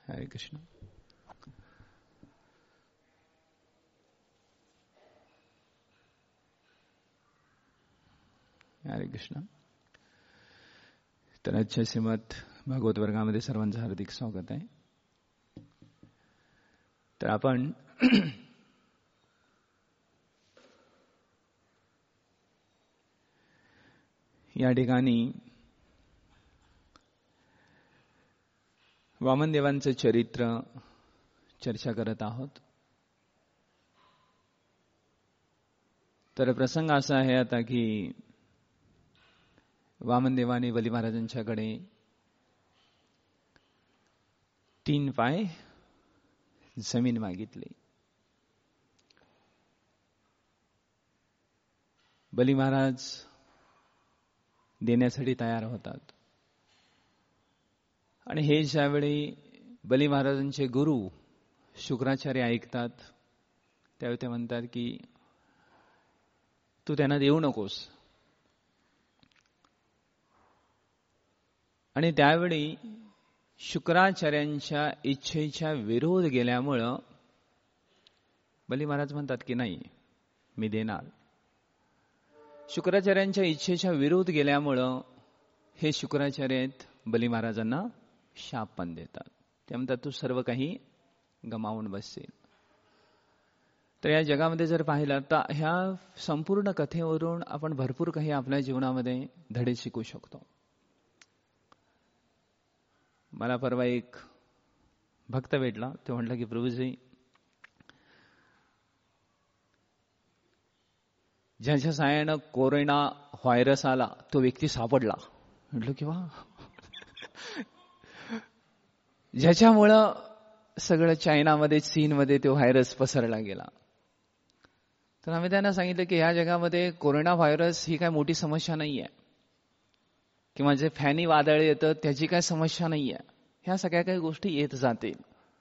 हरे कृष्ण. हरे कृष्ण. तर आजच्या श्रीमद भागवत वर्गामध्ये सर्वांचं हार्दिक स्वागत आहे. तर आपण या ठिकाणी वामनदेवांचं चरित्र चर्चा करत आहोत. तर प्रसंग असा आहे आता की वामनदेवाने बली महाराजांच्याकडे 3 पाय जमीन मागितली. बली महाराज देण्यासाठी तयार होतात. आणि हे ज्यावेळी बली महाराजांचे गुरु शुक्राचार्य ऐकतात त्यावेळी ते म्हणतात की तू त्यांना देऊ नकोस. आणि त्यावेळी शुक्राचार्यांच्या इच्छेच्या विरोध गेल्यामुळं बली महाराज म्हणतात की नाही मी देणार. शुक्राचार्यांच्या इच्छेच्या विरोध गेल्यामुळं हे शुक्राचार्य आहेत बली महाराजांना शाप पण देतात. ते म्हणतात तू सर्व काही गमावून बसशील. तर या जगामध्ये जर पाहिलं तर ह्या संपूर्ण कथेवरून आपण भरपूर काही आपल्या जीवनामध्ये धडे शिकू शकतो. मला परवा एक भक्त भेटला. तो म्हटला की प्रभूजी ज्याच्या साहाय्यानं कोरोना व्हायरस आला तो व्यक्ती सापडला. म्हटलं की वा. ज्याच्यामुळं सगळं चायनामध्ये चीनमध्ये तो व्हायरस पसरला गेला. तर आम्ही त्यांना सांगितलं की ह्या जगामध्ये कोरोना व्हायरस ही काय मोठी समस्या नाही आहे किंवा जे फॅनी वादळ येतं त्याची काय समस्या नाही आहे. ह्या सगळ्या काही गोष्टी येत जातील.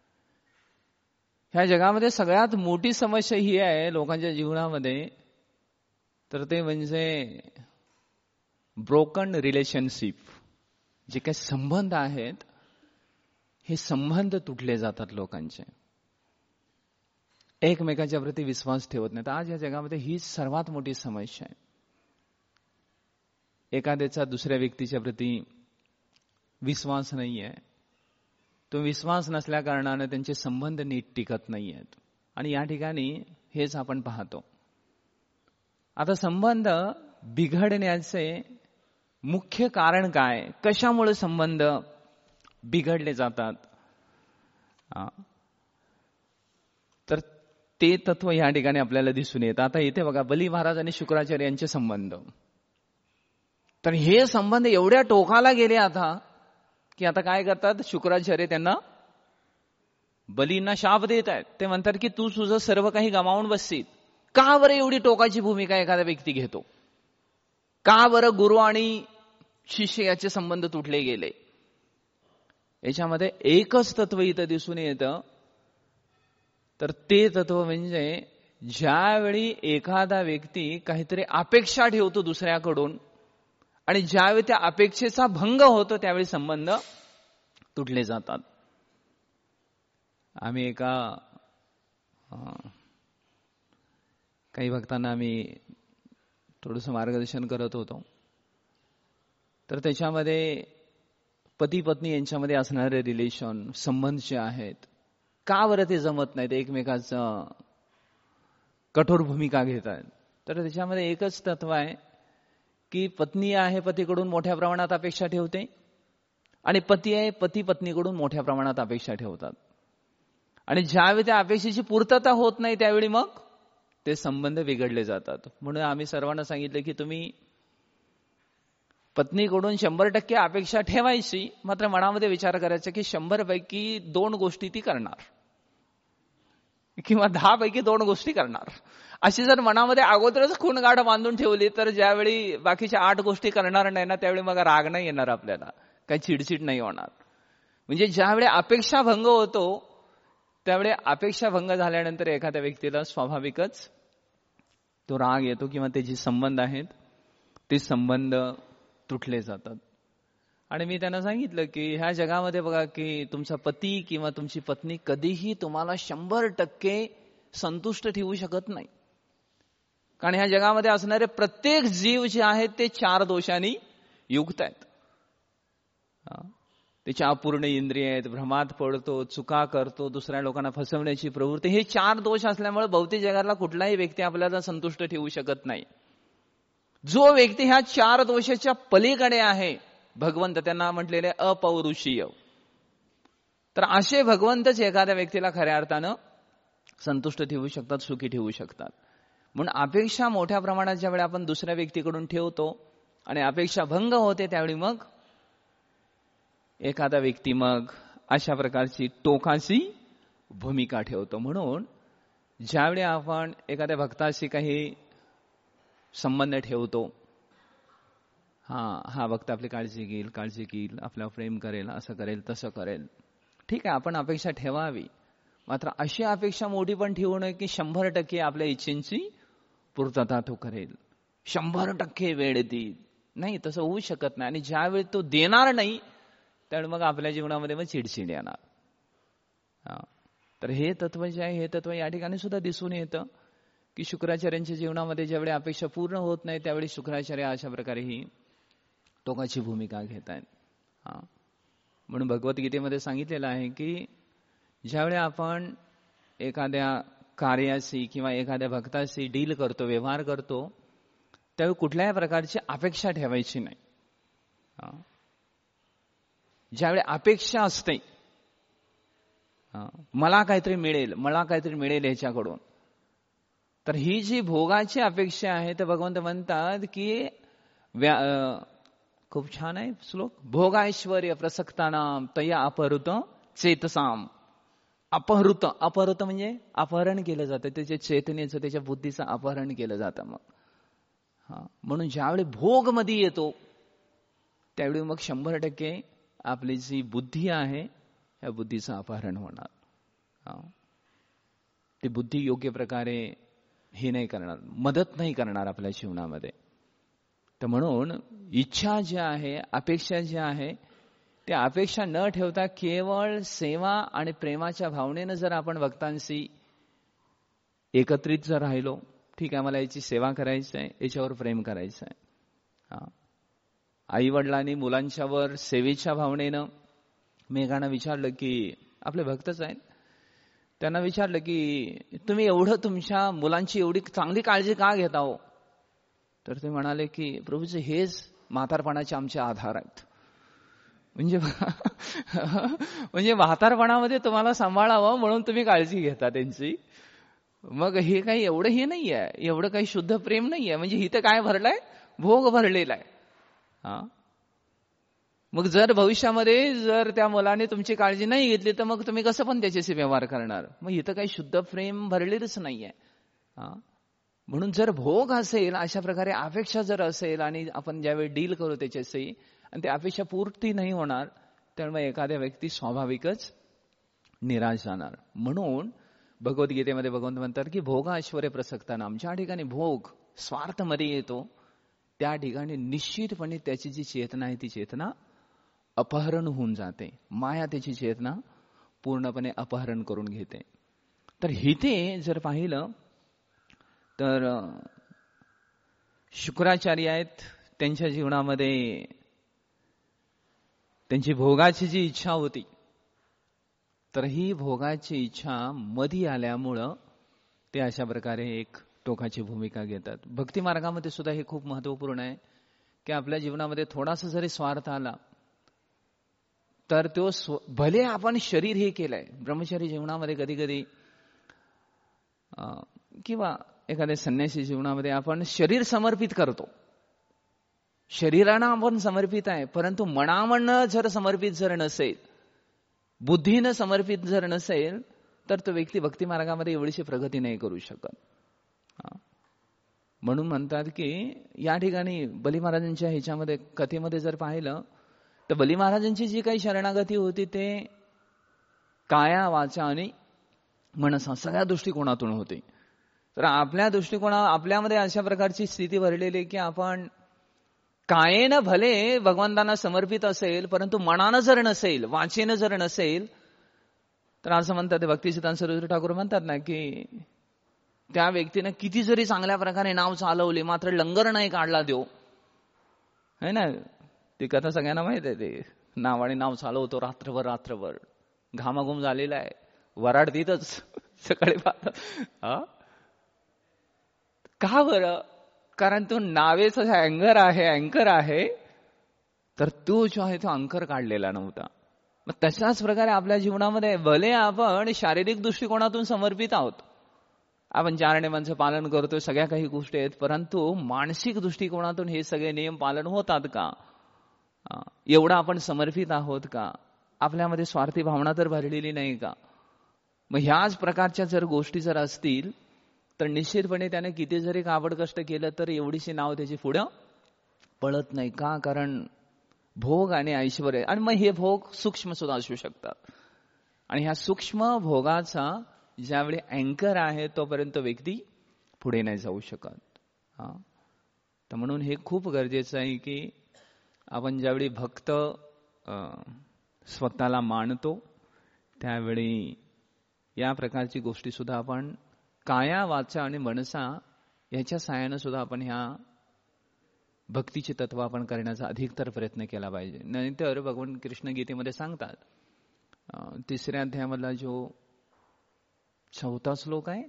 ह्या जगामध्ये सगळ्यात मोठी समस्या ही आहे लोकांच्या जीवनामध्ये तर ते म्हणजे ब्रोकन रिलेशनशिप. जे काही संबंध आहेत हे संबंध तुटले जातात. लोकांचे एकमेकांच्या प्रती विश्वास ठेवत नाहीत. आज या जगामध्ये ही सर्वात मोठी समस्या आहे. एखाद्याचा दुसऱ्या व्यक्तीच्या प्रती विश्वास नाही आहे. तो विश्वास नसल्या कारणाने त्यांचे संबंध नीट टिकत नाही आहेत. आणि या ठिकाणी हेच आपण पाहतो. आता संबंध बिघडण्याचे मुख्य कारण काय, कशामुळे संबंध बिघडले जातात, तर ते तत्व या ठिकाणी आपल्याला दिसून येतं. आता इथे बघा बली महाराज आणि शुक्राचार्य यांचे संबंध. तर हे संबंध एवढ्या टोकाला गेले आता की आता काय करतात शुक्राचार्य त्यांना बलींना शाप देत आहेत. ते म्हणतात की तू तुझं सर्व काही गमावून बसशील. का बरं एवढी टोकाची भूमिका एखादा व्यक्ती घेतो? का बरं गुरु आणि शिष्य याचे संबंध तुटले गेले? याच्यामध्ये एकच तत्व इथं दिसून येतं. तर ते तत्व म्हणजे ज्यावेळी एखादा व्यक्ती काहीतरी अपेक्षा ठेवतो दुसऱ्याकडून आणि ज्यावेळी त्या अपेक्षेचा भंग होतो त्यावेळी संबंध तुटले जातात. आम्ही काही भक्तांना आम्ही थोडंसं मार्गदर्शन करत होतो. तर त्याच्यामध्ये पती पत्नी यांच्यामध्ये असणारे रिलेशन संबंध जे आहेत का बरं ते जमत नाहीत, एकमेकाचं कठोर भूमिका घेत आहेत. तर त्याच्यामध्ये एकच तत्व आहे की पत्नी आहे पतीकडून मोठ्या प्रमाणात अपेक्षा ठेवते आणि पती आहे पती पत्नीकडून मोठ्या प्रमाणात अपेक्षा ठेवतात. आणि ज्यावेळी त्या अपेक्षेची पूर्तता होत नाही त्यावेळी मग ते संबंध बिघडले जातात. म्हणून आम्ही सर्वांना सांगितलं की तुम्ही पत्नीकडून 100% अपेक्षा ठेवायची, मात्र मनामध्ये विचार करायचा की 100 पैकी 2 गोष्टी ती करणार किंवा 10 पैकी 2 गोष्टी करणार. अशी जर मनामध्ये अगोदरच खूणगाठ बांधून ठेवली तर ज्यावेळी बाकीच्या 8 गोष्टी करणार नाही ना त्यावेळी मग राग नाही येणार आपल्याला, काही चिडचिड नाही होणार. म्हणजे ज्यावेळी अपेक्षा भंग होतो त्यावेळी अपेक्षा भंग झाल्यानंतर एखाद्या व्यक्तीला स्वाभाविकच तो राग येतो किंवा ते जे संबंध आहेत ते संबंध तुटले जातात. आणि मी त्यांना सांगितलं की ह्या जगामध्ये बघा की तुमचा पती किंवा तुमची पत्नी कधीही तुम्हाला 100% संतुष्ट ठेवू शकत नाही. कारण ह्या जगामध्ये असणारे प्रत्येक जीव जे आहेत ते 4 दोषांनी युक्त आहेत. त्याच्या अपूर्ण इंद्रिय आहेत, भ्रमात पडतो, चुका करतो, दुसऱ्या लोकांना फसवण्याची प्रवृत्ती, हे 4 दोष असल्यामुळे भौतिक जगातला कुठलाही व्यक्ती आपल्याला संतुष्ट ठेवू शकत नाही. जो व्यक्ती ह्या 4 दोषाच्या पलीकडे आहे, भगवंत त्यांना म्हटलेले अपौरुषीय, तर असे भगवंतच एखाद्या व्यक्तीला खऱ्या अर्थानं संतुष्ट ठेवू शकतात, सुखी ठेवू शकतात. म्हणून अपेक्षा मोठ्या प्रमाणात ज्यावेळी आपण दुसऱ्या व्यक्तीकडून ठेवतो आणि अपेक्षा भंग होते, त्यावेळी मग एखादा व्यक्ती मग अशा प्रकारची टोकाची भूमिका ठेवतो. म्हणून ज्यावेळी आपण एखाद्या भक्ताशी काही संबंध ठेवतो, हा भक्त आपली काळजी घेईल, आपल्याला प्रेम करेल, असं करेल, तसं करेल, ठीक आहे, आपण अपेक्षा ठेवावी. मात्र अशी अपेक्षा मोठी पण ठेवू नये की 100% आपल्या इच्छेची पूर्तता तो करेल, 100% वेळ देईल. नाही, तसं होऊ शकत नाही. आणि ज्यावेळी तो देणार नाही, त्यावेळी मग आपल्या जीवनामध्ये मग चिडचिड येणार. तर हे तत्व जे आहे, हे तत्व या ठिकाणी सुद्धा दिसून येतं की शुक्राचार्यांच्या जीवनामध्ये ज्यावेळी अपेक्षा पूर्ण होत नाही, त्यावेळी शुक्राचार्य अशा प्रकारे ही टोकाची भूमिका घेत आहेत. म्हणून भगवद्गीतेमध्ये सांगितलेलं आहे की ज्यावेळी आपण एखाद्या कार्याशी किंवा एखाद्या भक्ताशी डील करतो, व्यवहार करतो, त्यावेळी कुठल्याही प्रकारची अपेक्षा ठेवायची नाही. ज्यावेळी अपेक्षा असते, मला काहीतरी मिळेल ह्याच्याकडून, तर ही जी भोगाची अपेक्षा आहे, तर भगवंत म्हणतात की खूप छान आहे श्लोक, भोगाऐश्वर्य प्रसक्तानाम तया अपहृत चेतसाम. अपहृत म्हणजे अपहरण केलं जातं, त्याच्या चेतनेचं, त्याच्या बुद्धीचं अपहरण केलं जातं. मग म्हणून ज्यावेळी भोग मध्ये येतो, त्यावेळी मग 100% आपली जी बुद्धी आहे, या बुद्धीचं अपहरण होणार. ती बुद्धी योग्य प्रकारे हे नाही करणार, मदत नाही करणार आपल्या जीवनामध्ये. तर म्हणून इच्छा जी आहे, अपेक्षा जी आहे, त्या अपेक्षा न ठेवता केवळ सेवा आणि प्रेमाच्या भावनेनं जर आपण भक्तांशी एकत्रित जर राहिलो, ठीक आहे, मला याची सेवा करायची आहे, याच्यावर प्रेम करायचं आहे. आई वडिलांनी मुलांच्यावर सेवेच्या भावनेनं, मी एकानं विचारलं की आपले भक्तच आहेत, त्यांना विचारलं की तुम्ही एवढं तुमच्या मुलांची एवढी चांगली काळजी का घेता हो? तर ते म्हणाले की प्रभूजी, हेच म्हातारपणाचे आमचे आधार आहेत. म्हणजे म्हातारपणामध्ये तुम्हाला सांभाळावं म्हणून तुम्ही काळजी घेता त्यांची. मग हे काही एवढं हे नाही आहे, एवढं काही शुद्ध प्रेम नाही आहे. म्हणजे इथं काय भरलंय? भोग भरलेला आहे. मग जर भविष्यामध्ये जर त्या मुलाने तुमची काळजी नाही घेतली, तर मग तुम्ही कसं पण त्याच्याशी व्यवहार करणार? मग इथं काही शुद्ध प्रेम भरलेलंच नाहीये. म्हणून जर भोग असेल, अशा प्रकारे अपेक्षा जर असेल, आणि आपण ज्यावेळी डील करू त्याच्याशी, आणि त्या अपेक्षा पूर्ती नाही होणार, त्यामुळे एखाद्या व्यक्ती स्वाभाविकच निराश जाणार. म्हणून भगवद्गीतेमध्ये भगवंत म्हणतात की भोग ऐश्वर्य प्रसक्तानाम, ज्या ठिकाणी भोग स्वार्थमध्ये येतो, त्या ठिकाणी निश्चितपणे त्याची जी चेतना आहे, ती चेतना अपहरण होऊन जाते. माया त्याची चेतना पूर्णपणे अपहरण करून घेते. तर इथे जर पाहिलं तर शुक्राचार्य आहेत, त्यांच्या जीवनामध्ये त्यांची भोगाची जी इच्छा होती, तर ही भोगाची इच्छा मधी आल्यामुळं ते अशा प्रकारे एक टोकाची भूमिका घेतात. भक्ती मार्गामध्ये सुद्धा हे खूप महत्वपूर्ण आहे की आपल्या जीवनामध्ये थोडासा जरी स्वार्थ आला, तर तो भले आपण शरीर हे केलंय, ब्रह्मचारी जीवनामध्ये कधी कधी किंवा एखाद्या संन्यासी जीवनामध्ये आपण शरीर समर्पित करतो, शरीरानं आपण समर्पित आहे, परंतु मनामनं जर समर्पित जर नसेल, बुद्धीनं समर्पित जर नसेल, तर तो व्यक्ती भक्ती मार्गामध्ये एवढीशी प्रगती नाही करू शकत. म्हणून म्हणतात की या ठिकाणी बली महाराजांच्या ह्याच्यामध्ये कथेमध्ये जर पाहिलं, तर बली महाराजांची जी काही शरणागती होती, ते काया वाचा आणि मनसा सगळ्या दृष्टिकोनातून होते. तर आपल्या दृष्टिकोना आपल्यामध्ये अशा प्रकारची स्थिती भरलेली की आपण कायेनं भले भगवंतांना समर्पित असेल, परंतु मनानं जर नसेल, वाचेनं जर नसेल, तर असं म्हणतात ते भक्तिसिद्धांत सरस्वती ठाकूर म्हणतात ना की त्या व्यक्तीनं किती जरी चांगल्या प्रकारे नाव चालवले, मात्र लंगर नाही काढला देव, है ना. ती कथा सगळ्यांना माहित आहे. ते नावाने नाव चालवतो रात्रभर घामाघूम झालेला आहे, वराड देतच सकाळी पाहता. का बरं? कारण तो नावेचा अँकर आहे, तर तो जो आहे तो अंकर काढलेला नव्हता. मग तशाच प्रकारे आपल्या जीवनामध्ये भले आपण शारीरिक दृष्टिकोनातून समर्पित आहोत, आपण 4 नियमांचं पालन करतोय, सगळ्या काही गोष्टी आहेत, परंतु मानसिक दृष्टिकोनातून हे सगळे नियम पालन होतात का? एवढा आपण समर्पित आहोत का? आपल्यामध्ये स्वार्थी भावना तर भरलेली नाही का? मग ह्याच प्रकारच्या जर गोष्टी जर असतील तर निश्चितपणे त्याने किती जरी काबड कष्ट केलं तर एवढीशी नाव त्याची पुढं पळत नाही का? कारण भोग आणि ऐश्वर्य, आणि मग हे भोग सूक्ष्म सुद्धा असू शकतात, आणि ह्या सूक्ष्म भोगाचा ज्यावेळी अँकर आहे तोपर्यंत व्यक्ती पुढे नाही जाऊ शकत. तर म्हणून हे खूप गरजेचं आहे की आपण ज्यावेळी भक्त स्वतःला मानतो त्यावेळी या प्रकारची गोष्टी सुद्धा आपण काया वाचा आणि मनसा याच्या साहाय्यानं सुद्धा आपण ह्या भक्तीचे तत्व आपण करण्याचा अधिकतर प्रयत्न केला पाहिजे. नाहीतर भगवान कृष्ण गीतेमध्ये सांगतात, 3ऱ्या अध्यायामधला जो 4था श्लोक आहे,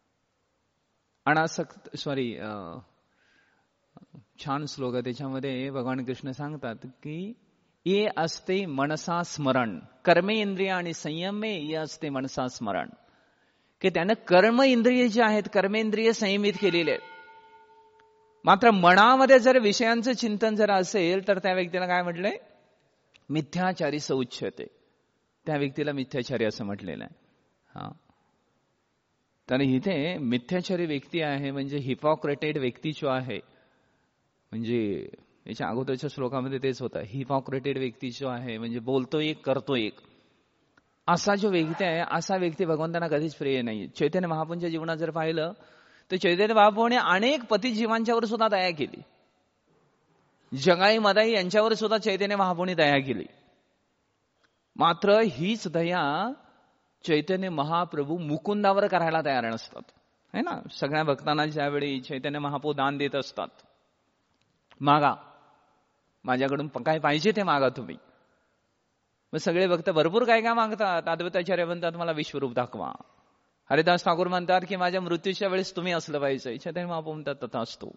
छान श्लोक आहे, त्याच्यामध्ये भगवान कृष्ण सांगतात की ये असते मनसा स्मरण, कर्मे इंद्रिय आणि संयमे ये असते मनसा स्मरण, की त्यानं कर्म इंद्रिय जे आहेत, कर्मेंद्रिय संयमित केलेले आहेत, मात्र मनामध्ये जर विषयांचं चिंतन जर असेल तर त्या व्यक्तीला काय म्हटलंय? मिथ्याचारी सौच्यते. त्या व्यक्तीला मिथ्याचारी असं म्हटलेलं आहे. तर इथे मिथ्याचारी व्यक्ती आहे म्हणजे हिपॉक्रेटेड व्यक्ती जो आहे, म्हणजे याच्या अगोदरच्या श्लोकामध्ये तेच होतं, हिपॉक्रेटेड व्यक्ती जो आहे म्हणजे बोलतो एक करतो एक, असा जो व्यक्ती आहे, असा व्यक्ती भगवंतांना कधीच प्रिय नाही. चैतन्य महाप्रभूंच्या जीवनात जर पाहिलं तर चैतन्य महाप्रभूने अनेक पती जीवांच्यावर सुद्धा दया केली. जगाई मदाई यांच्यावर सुद्धा चैतन्य महाप्रभूने दया केली, मात्र हीच दया चैतन्य महाप्रभू मुकुंदावर करायला तयार नसतात, है ना. सगळ्या भक्तांना ज्यावेळी चैतन्य महाप्रभू दान देत असतात, मागा, माझ्याकडून काय पाहिजे ते मागा तुम्ही, मग सगळे भक्त भरपूर काय काय मागतात. अद्वैताचार्य म्हणतात मला विश्वरूप दाखवा, हरिदास ठाकूर म्हणतात की माझ्या मृत्यूच्या वेळेस तुम्ही असलं पाहिजे, चैतन्य महाप्रभू म्हणतात तथा असतो.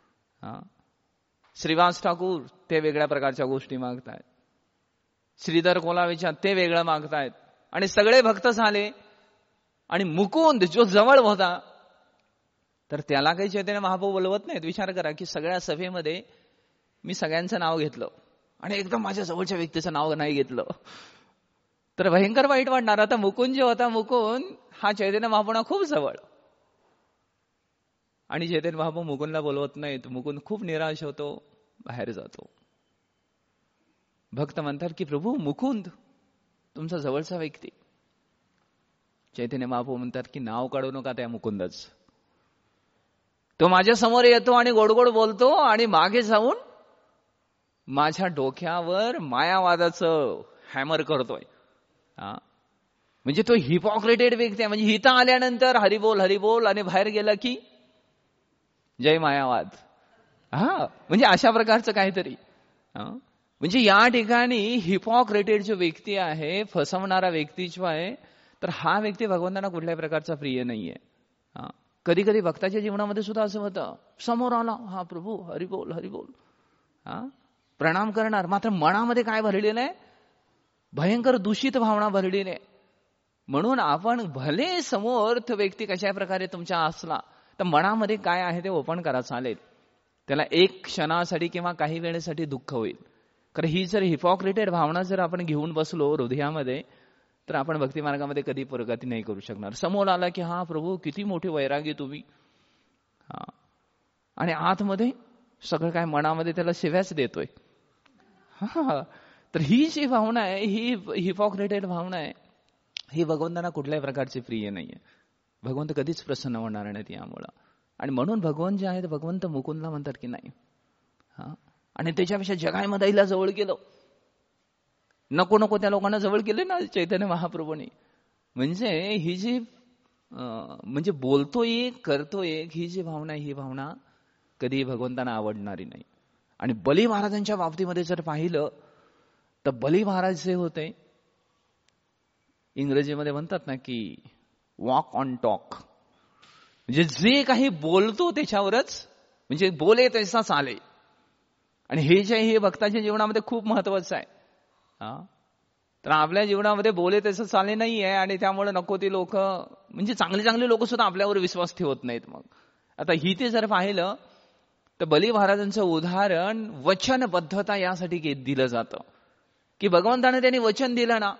श्रीवास ठाकूर ते वेगळ्या प्रकारच्या गोष्टी मागतायत, श्रीधर कोलावेच्या ते वेगळं मागतायत, आणि सगळे भक्त झाले, आणि मुकुंद जो जवळ होता तर त्याला काही चैतन्य महाप्रभू बोलवत नाहीत. विचार करा की सगळ्या सभेमध्ये मी सगळ्यांचं नाव घेतलं आणि एकदम माझ्या जवळच्या व्यक्तीचं नाव नाही घेतलं तर भयंकर वाईट वाटणार. आता मुकुंद जो होता, मुकुंद हा चैतन्य महाप्रभूंना खूप जवळ, आणि चैतन्य महाप्रभू मुकुंदला बोलवत नाहीत. मुकुंद खूप निराश होतो, बाहेर जातो. भक्त म्हणतात की प्रभू मुकुंद तुमचा जवळचा व्यक्ती. चैतन्य महाप्रभू म्हणतात की नाव काढू नका त्या मुकुंदच, तो माझ्या समोर येतो आणि गोड गोड बोलतो आणि मागे जाऊन माझ्या डोक्यावर मायावादाचं हॅमर करतोय. म्हणजे तो हिपॉक्रेटेड व्यक्ती आहे. म्हणजे हिता आल्यानंतर हरिबोल हरिबोल आणि बाहेर गेला की जय मायावाद. म्हणजे अशा प्रकारचं काहीतरी. म्हणजे या ठिकाणी हिपॉक्रेटेड जो व्यक्ती आहे, फसवणारा व्यक्ती जो आहे, तर हा व्यक्ती भगवंतांना कुठल्याही प्रकारचा प्रिय नाहीये. कधी कधी भक्ताच्या जीवनामध्ये सुद्धा असं होतं, समोर आला हा प्रभू हरिबोल हरिबोल, प्रणाम करणार, मात्र मनामध्ये काय भरलेलं आहे? भयंकर दूषित भावना भरलेली आहे. म्हणून आपण भले समोर तो व्यक्ती कशा प्रकारे तुमच्या असला तर मनामध्ये काय आहे ते ओपन करा, चालेल. त्याला एक क्षणासाठी किंवा काही वेळेसाठी दुःख होईल. कारण ही जर हिपॉक्रेटेड भावना जर आपण घेऊन बसलो हृदयामध्ये तर आपण भक्ती मार्गामध्ये कधी प्रगती नाही करू शकणार. समोर आला की हा प्रभू किती मोठे वैरागी तुम्ही, आणि आतमध्ये सगळं काय मनामध्ये त्याला शिव्याच देतोय. तर ही जी भावना आहे, ही हिपॉक्रेटेड भावना आहे, ही भगवंतांना कुठल्याही प्रकारची प्रिय नाहीये. भगवंत कधीच प्रसन्न होणार नाहीत यामुळं. आणि म्हणून भगवान जे आहेत, भगवंत मुकुंदला म्हणतात की नाही, आणि त्याच्यापेक्षा जगाईमदाईला जवळ केलं. नको नको त्या लोकांना जवळ केले ना चैतन्य महाप्रभूंनी. म्हणजे ही जी म्हणजे बोलतो एक करतो एक, ही जी भावना, ही भावना कधी भगवंतांना आवडणारी नाही. आणि बली महाराजांच्या बाबतीमध्ये जर पाहिलं तर बली महाराज जे होते, इंग्रजीमध्ये म्हणतात ना की वॉक ऑन टॉक, म्हणजे जे काही बोलतो त्याच्यावरच, म्हणजे बोले तसा चाले. आणि हे जे हे भक्ताच्या जीवनामध्ये खूप महत्वाचं आहे. तर आपल्या जीवनामध्ये बोले तसं चाले नाही आहे, आणि त्यामुळे नको ती लोक, म्हणजे चांगले चांगले लोक सुद्धा आपल्यावर विश्वास ठेवत नाहीत. मग आता ही ते जर पाहिलं तर बली महाराजांचं उदाहरण वचनबद्धता यासाठी दिलं जातं की भगवंताने त्यांनी वचन दिलं ना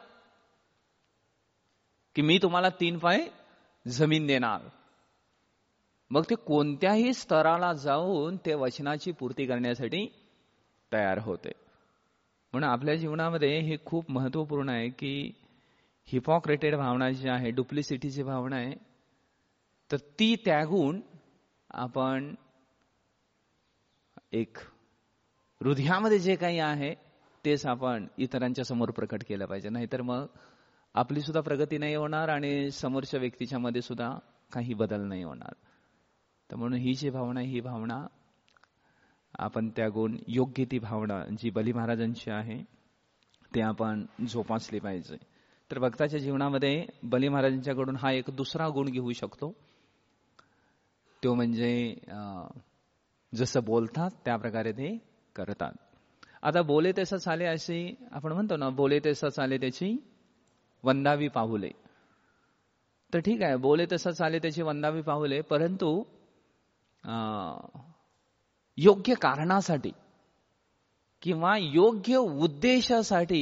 की मी तुम्हाला 3 पाय जमीन देणार. मग ते कोणत्याही स्तराला जाऊन ते वचनाची पूर्ती करण्यासाठी तयार होते. म्हणून आपल्या जीवनामध्ये हे खूप महत्वपूर्ण आहे की हिपॉक्रेटेड भावना जी आहे, डुप्लिसिटीची भावना आहे, तर ती त्यागून आपण एक हृदयामध्ये जे काही आहे तेच आपण इतरांच्या समोर प्रकट केलं पाहिजे. नाहीतर मग आपली सुद्धा प्रगती नाही होणार आणि समोरच्या व्यक्तीच्या मध्ये सुद्धा काही बदल नाही होणार. तर म्हणून ही जी भावना, ही भावना आपण त्यागून योग्य ती भावना जी बली महाराजांची आहे ते आपण जोपासली पाहिजे. तर भक्ताच्या जीवनामध्ये बली महाराजांच्याकडून हा एक दुसरा गुण घेऊ शकतो, तो म्हणजे जसं बोलतात त्या प्रकारे ते करतात. आता बोले तसं चाले असे आपण म्हणतो ना, बोले तसं चाले त्याची वंदावी पाहुले. तर ठीक आहे, बोले तसं चाले त्याची वंदावी पाहुले, परंतु योग्य कारणासाठी किंवा योग्य उद्देशासाठी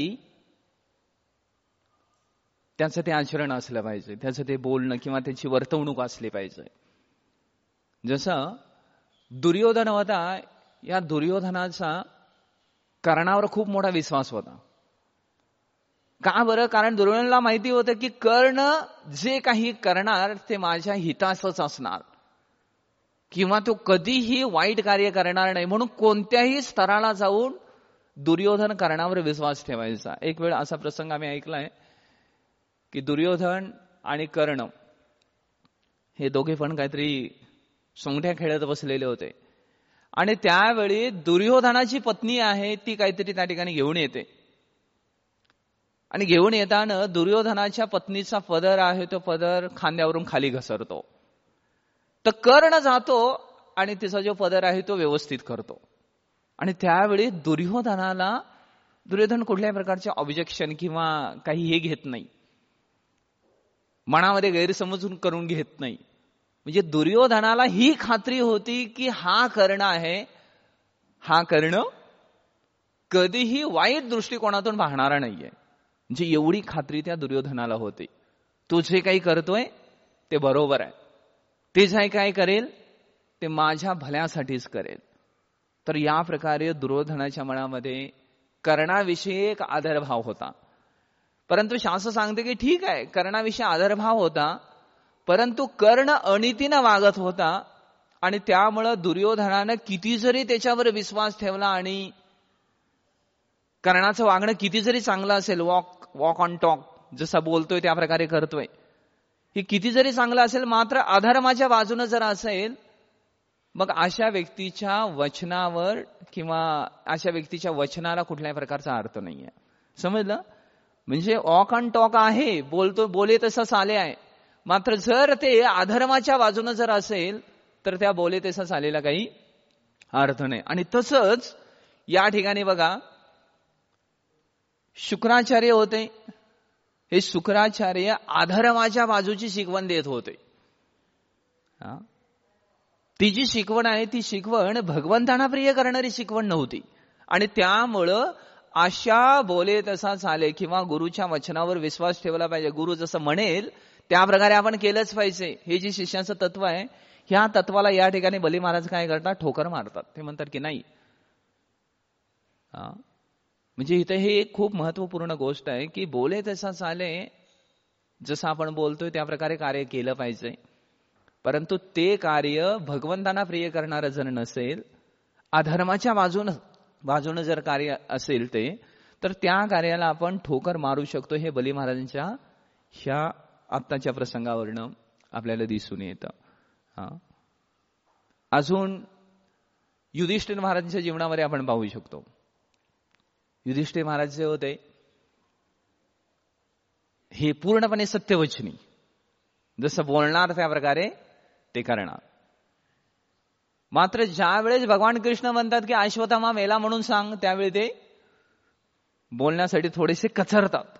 त्याचं ते आचरण असलं पाहिजे, त्याचं ते बोलणं किंवा त्याची वर्तवणूक असली पाहिजे. जसं दुर्योधन होता, या दुर्योधनाचा कर्णावर खूप मोठा विश्वास होता. का बरं? कारण दुर्योधनाला माहिती होतं की कर्ण जे काही करणार ते माझ्या हिताचंच असणार किंवा तो कधीही वाईट कार्य करणार नाही. म्हणून कोणत्याही स्तराला जाऊन दुर्योधन कर्णावर विश्वास ठेवायचा. एक वेळ असा प्रसंग आम्ही ऐकलाय की दुर्योधन आणि कर्ण हे दोघे पण काहीतरी सोंगठ्या खेळत बसलेले होते, आणि त्यावेळी दुर्योधनाची पत्नी आहे ती काहीतरी त्या ठिकाणी घेऊन येते, आणि घेऊन येताना दुर्योधनाच्या पत्नीचा पदर आहे तो पदर खांद्यावरून खाली घसरतो. तर कर्ण जातो आणि तिचा जो पदर आहे तो व्यवस्थित करतो. आणि त्यावेळी दुर्योधन कुठल्याही प्रकारचे ऑब्जेक्शन किंवा काही हे घेत नाही, मनामध्ये गैरसमज करून घेत नाही. म्हणजे दुर्योधनाला ही खात्री होती की हा कर्ण आहे, हा कर्ण कधीही वाईट दृष्टिकोनातून पाहणारा नाहीये. म्हणजे एवढी खात्री त्या दुर्योधनाला होती, तो जे काही करतोय ते बरोबर आहे, ते जे काही करेल ते माझ्या भल्यासाठीच करेल. तर या प्रकारे दुर्योधनाच्या मनामध्ये कर्णाविषयी एक आदरभाव होता. परंतु शास्त्र सांगते की ठीक आहे, कर्णाविषयी आदरभाव होता, परंतु कर्ण अनितीनं वागत होता, आणि त्यामुळं दुर्योधनानं किती जरी त्याच्यावर विश्वास ठेवला आणि कर्णाचं वागणं किती जरी चांगलं असेल, वॉक ऑन टॉक जसं बोलतोय त्या प्रकारे करतोय, हे किती जरी चांगलं असेल, मात्र अधर्माच्या बाजूने जर असेल, मग अशा व्यक्तीच्या वचनावर किंवा अशा व्यक्तीच्या वचनाला कुठल्याही प्रकारचा अर्थ नाहीये. समजलं? म्हणजे वॉक ऑन टॉक आहे, बोले तसं चाले आहे, मात्र जर ते अधर्माच्या बाजूने जर असेल तर त्या बोले तसं चालेला काही अर्थ नाही. आणि तसंच या ठिकाणी बघा, शुक्राचार्य होते, हे शुक्राचार्य अधर्माच्या बाजूची शिकवण देत होते. ती जी शिकवण आहे ती शिकवण भगवंतांना प्रिय करणारी शिकवण नव्हती, आणि त्यामुळं अशा बोले तसा चाले किंवा गुरुच्या वचनावर विश्वास ठेवला पाहिजे, गुरु जसं म्हणेल त्या प्रकारे आपण केलंच पाहिजे, हे जे शिष्याचं तत्व आहे, ह्या तत्वाला या ठिकाणी बली महाराज काय करतात? ठोकर मारतात. ते म्हणतात की नाही. म्हणजे इथे हे एक खूप महत्वपूर्ण गोष्ट आहे की बोले तसा चाले, जसं आपण बोलतोय त्या प्रकारे कार्य केलं पाहिजे, परंतु ते कार्य भगवंतांना प्रिय करणारं जर नसेल, अधर्माच्या बाजून वाजवणं जर कार्य असेल ते, तर त्या कार्याला आपण ठोकर मारू शकतो. हे बली महाराजांच्या ह्या आत्ताच्या प्रसंगावरनं आपल्याला दिसून येतं. अजून युधिष्ठिर महाराजांच्या जीवनामध्ये आपण पाहू शकतो. युधिष्ठिर महाराज जे होते हे पूर्णपणे सत्यवचनी, जसं बोलणार त्या प्रकारे ते करणार. मात्र ज्या वेळेस भगवान कृष्ण म्हणतात की अश्वत्थामा मेला म्हणून सांग, त्यावेळी ते बोलण्यासाठी थोडेसे कचरतात.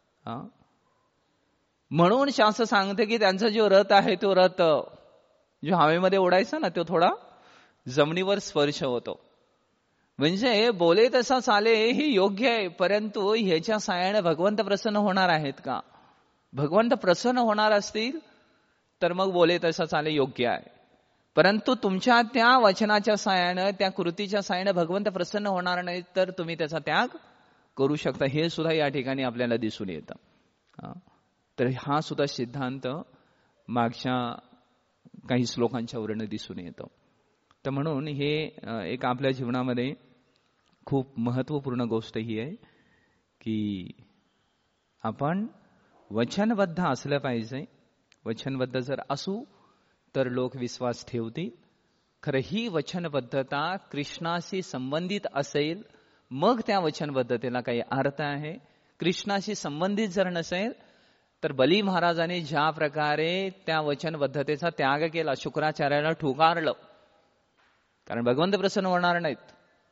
म्हणून शास्त्र सांगते की त्यांचा जो रथ आहे तो रथ जो हवेमध्ये उडायचा ना, तो थोडा जमिनीवर स्पर्श होतो. म्हणजे बोले तसा चाले हे योग्य आहे, परंतु ह्याच्या साहाय्याने भगवंत प्रसन्न होणार आहेत का? भगवंत प्रसन्न होणार असतील तर मग बोले तसा चाले योग्य आहे. परंतु तुमच्या त्या वचनाच्या साहाय्याने, त्या कृतीच्या साहाय्याने भगवंत प्रसन्न होणार नाही तर तुम्ही त्याचा त्याग करू शकता. हे सुद्धा या ठिकाणी आपल्याला दिसून येतं. तर हा सुद्धा सिद्धांत मागच्या काही श्लोकांच्या वरनं दिसून येतो. तर म्हणून हे एक आपल्या जीवनामध्ये खूप महत्वपूर्ण गोष्ट ही आहे की आपण वचनबद्ध असलं पाहिजे. वचनबद्ध जर असू तर लोक विश्वास ठेवतील. खरं ही वचनबद्धता कृष्णाशी संबंधित असेल मग त्या वचनबद्धतेला काही अर्थ आहे. कृष्णाशी संबंधित जर नसेल तर बली महाराजांनी ज्या प्रकारे त्या वचनबद्धतेचा त्याग केला, शुक्राचार्याला ठुकारलं, कारण भगवंत प्रसन्न होणार नाहीत,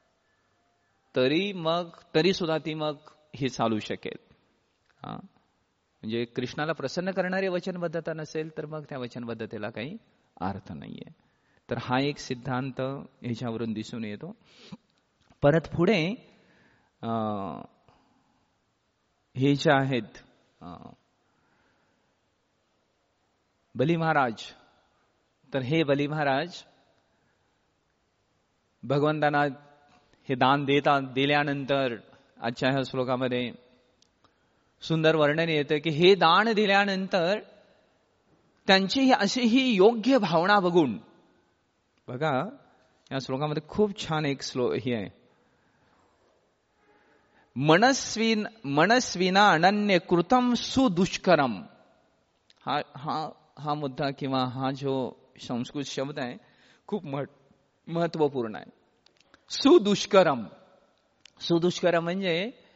तरी सुद्धा ती मग हे चालू शकेल. म्हणजे कृष्णाला प्रसन्न करणारी वचनबद्धता नसेल तर मग त्या वचनबद्धतेला काही अर्थ नाहीये. तर हा एक सिद्धांत ह्याच्यावरून दिसून येतो. परत पुढे हे जे आहेत बली महाराज, तर हे बली महाराज भगवंतांना हे दान दिल्यानंतर आजच्या ह्या श्लोकामध्ये सुंदर वर्णन येतं की हे दान दिल्यानंतर त्यांची अशी ही योग्य भावना बघून, बघा या श्लोकामध्ये खूप छान एक श्लोक ही आहे, मनस्विना अनन्य कृतम सुदुष्करम. हा मुद्दा किंवा हा जो संस्कृत शब्द आहे खूप महत्वपूर्ण आहे. सुदुष्करम. सुदुष्करम म्हणजे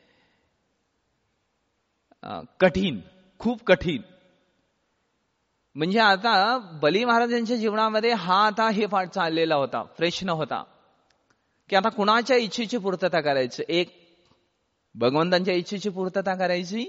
कठीण, खूप कठीण. म्हणजे आता बली महाराजांच्या जीवनामध्ये हे पाठ चाललेला होता, प्रश्न होता की आता कुणाच्या इच्छेची पूर्तता करायची. एक भगवंतांच्या इच्छेची पूर्तता करायची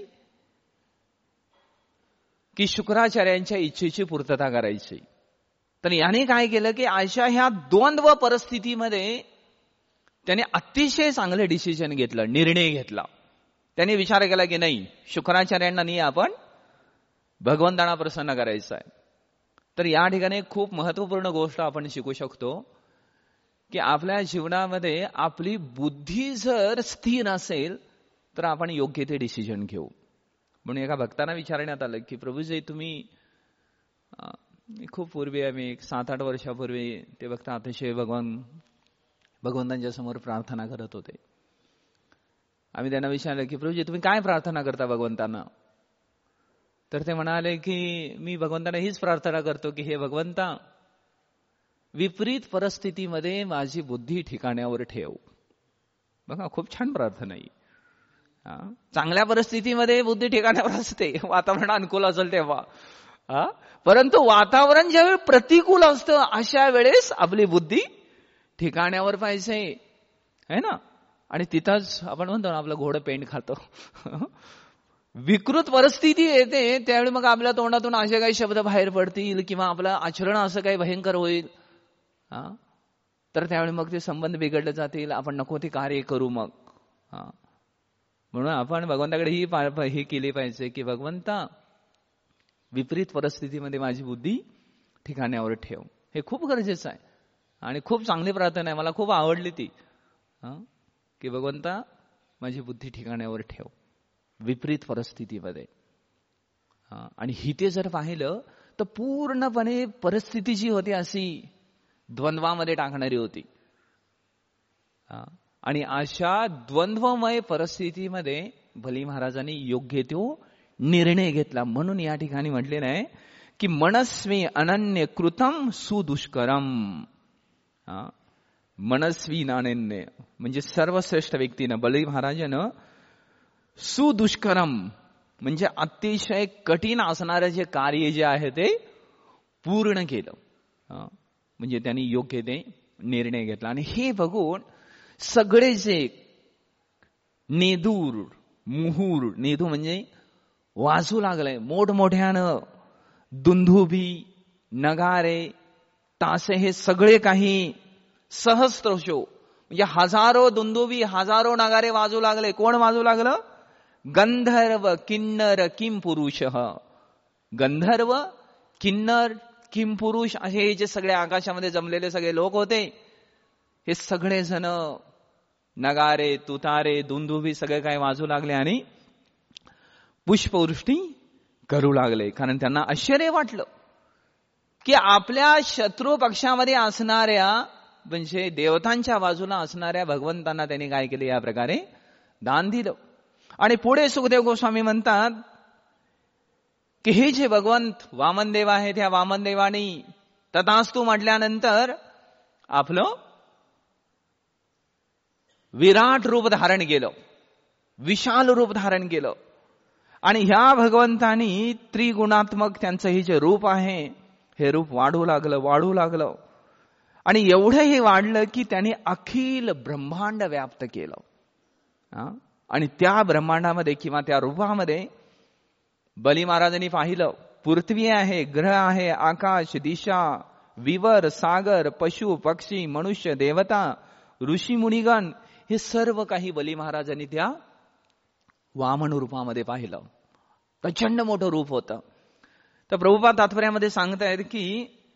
की शुक्राचार्यांच्या इच्छेची पूर्तता करायची. तर याने काय केलं की अशा ह्या द्वंद्व परिस्थितीमध्ये त्याने अतिशय चांगलं डिसिजन घेतलं, निर्णय घेतला. त्याने विचार केला की नाही, शुक्राचार्यांना नाही, आपण भगवंतांना प्रसन्न करायचं आहे. तर या ठिकाणी खूप महत्वपूर्ण गोष्ट आपण शिकू शकतो की आपल्या जीवनामध्ये आपली बुद्धी जर स्थिर असेल तर आपण योग्य ते डिसिजन घेऊ. म्हणून एका भक्तांना विचारण्यात आलं की प्रभूजी तुम्ही, खूप पूर्वी आम्ही 7-8 वर्षापूर्वी ते भक्त अतिशय भगवंतांच्या समोर प्रार्थना करत होते. आम्ही त्यांना विचारलं की प्रभूजी तुम्ही काय प्रार्थना करता भगवंतांना? तर ते म्हणाले की मी भगवंतांना हीच प्रार्थना करतो की हे भगवंता, विपरीत परिस्थितीमध्ये माझी बुद्धी ठिकाण्यावर ठेव. बघा खूप छान प्रार्थना आहे. चांगल्या परिस्थितीमध्ये बुद्धी ठिकाण्यावर असते, वातावरण अनुकूल असेल तेव्हा. परंतु वातावरण ज्यावेळी प्रतिकूल असतं अशा वेळेस आपली बुद्धी ठिकाण्यावर पाहिजे, है ना. आणि तिथंच आपण म्हणतो ना, आपलं घोडं पेंड खातो. विकृत परिस्थिती येते त्यावेळी मग आपल्या तोंडातून असे काही शब्द बाहेर पडतील किंवा आपलं आचरण असं काही भयंकर होईल, तर त्यावेळी मग ते संबंध बिघडले जातील, आपण नको ते कार्य करू. मग म्हणून आपण भगवंताकडे ही केली पाहिजे की भगवंता, विपरीत परिस्थितीमध्ये माझी बुद्धी ठिकाण्यावर ठेव. हे खूप गरजेचं आहे आणि खूप चांगली प्रार्थना आहे. मला खूप आवडली ती, की भगवंता माझी बुद्धी ठिकाण्यावर ठेव विपरीत परिस्थितीमध्ये. आणि हिते जर पाहिलं तर पूर्णपणे परिस्थिती जी होती अशी द्वंद्वामध्ये टाकणारी होती. आणि अशा द्वंद्वमय परिस्थितीमध्ये बली महाराजांनी योग्य तो निर्णय घेतला. म्हणून या ठिकाणी म्हटलेलं आहे की मनस्वी अनन्य कृतम सुदुष्करम. मनस्वी अनन्य म्हणजे सर्वश्रेष्ठ व्यक्तीनं, बली महाराजानं सुदुष्करम म्हणजे अतिशय कठीण असणारं जे कार्य जे आहे ते पूर्ण केलं. म्हणजे त्यांनी योग्य ते निर्णय घेतला. आणि हे बघून सगळे जे नेदूर मुहूर, नेदू म्हणजे वाजू लागले मोठमोठ्यानं, दुंदुभी, नगारे, तासे, हे सगळे काही सहस्त्रशो म्हणजे हजारो दुंदुभी, हजारो नगारे वाजू लागले. कोण वाजू लागलं? गंधर्व किन्नर किम पुरुष. गंधर्व, किन्नर, किम पुरुष असे जे सगळे आकाशामध्ये जमलेले सगळे लोक होते, हे सगळे जण नगारे, तुतारे, दुंदुभी सगळे काय वाजू लागले आणि पुष्पवृष्टी करू लागले. कारण त्यांना आश्चर्य वाटलं की आपल्या शत्रू पक्षामध्ये असणाऱ्या म्हणजे देवतांच्या बाजूला असणाऱ्या भगवंतांना त्यांनी काय केले, या प्रकारे दान दिलं. आणि पुढे सुखदेव गोस्वामी म्हणतात की हे जे भगवंत वामनदेव आहे, त्या वामनदेवानी तथास्तु म्हटल्यानंतर आपलं विराट रूप धारण केलं, विशाल रूप धारण केलं. आणि ह्या भगवंतानी त्रिगुणात्मक त्यांचं हे जे रूप आहे, हे रूप वाढू लागलं. आणि एवढं हे वाढलं की त्यांनी अखिल ब्रह्मांड व्याप्त केलं. आणि त्या ब्रह्मांडामध्ये किंवा त्या रूपामध्ये बली महाराजांनी पाहिलं, पृथ्वी आहे, ग्रह आहे, आकाश, दिशा, विवर, सागर, पशु, पक्षी, मनुष्य, देवता, ऋषी, मुनिगण, हे सर्व काही बली महाराजांनी त्या वामन रूपामध्ये पाहिलं. प्रचंड मोठं रूप होतं. तर प्रभुपाद तात्पर्यामध्ये सांगतायत की